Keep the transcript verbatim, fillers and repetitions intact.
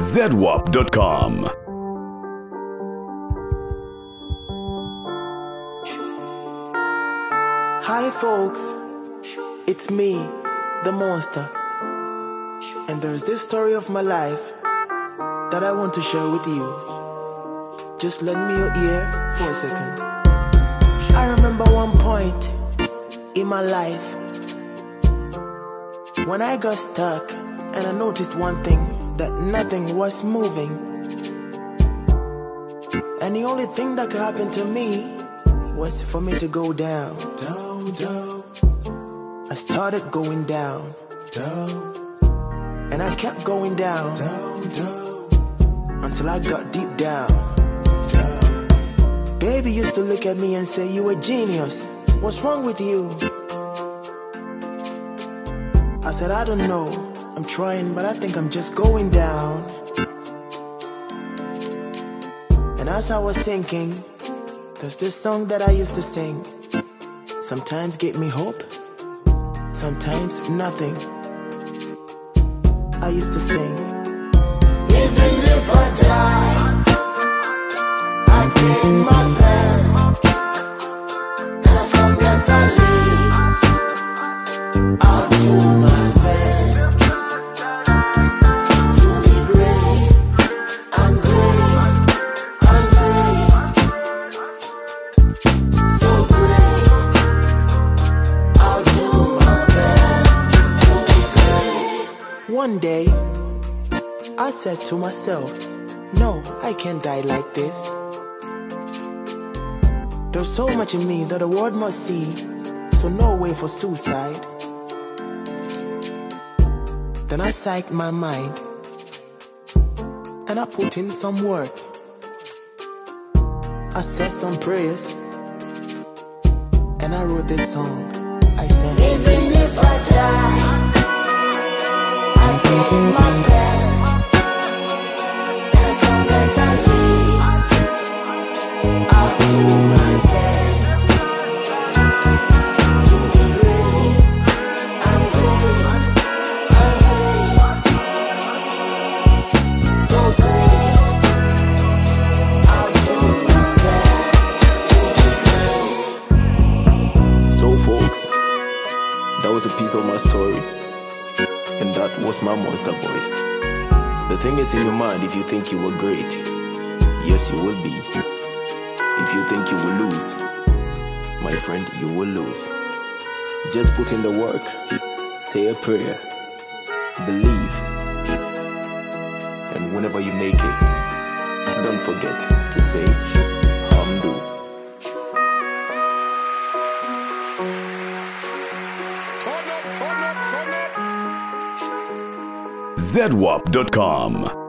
zedwap dot com. Hi folks, it's me, the monster, and there's this story of my life that I want to share with you. Just lend me your ear for a second. I remember one point in my life when I got stuck and I noticed one thing, that nothing was moving, and the only thing that could happen to me was for me to go down. Down, down. I started going down, down, and I kept going down, down, down, until I got deep down, down. Baby used to look at me and say, "You a genius. What's wrong with you?" I said, "I don't know. I'm trying, but I think I'm just going down." And as I was thinking, there's this song that I used to sing. Sometimes give me hope, sometimes nothing. I used to sing, even if I die, I did my best. And as long as I live, I'll do my best to be great. I'm great, I'm great, so great. I'll do my best to be great. One day, I said to myself, no, I can't die like this. There's so much in me that the world must see, so no way for suicide. Then I psyched my mind, and I put in some work. I said some prayers, and I wrote this song. I said, even if I die, I did my best. And as long as I live, I'll do my best to be great. I'm great, I'm great, so great. I'll do my best to be great. So folks, that was a piece of my story, and that was my monster voice. The thing is in your mind, if you think you were great, yes you will be. If you think you will lose, my friend, you will lose. Just put in the work, say a prayer, believe, and whenever you make it, don't forget to say Hamdu. zedwap dot com.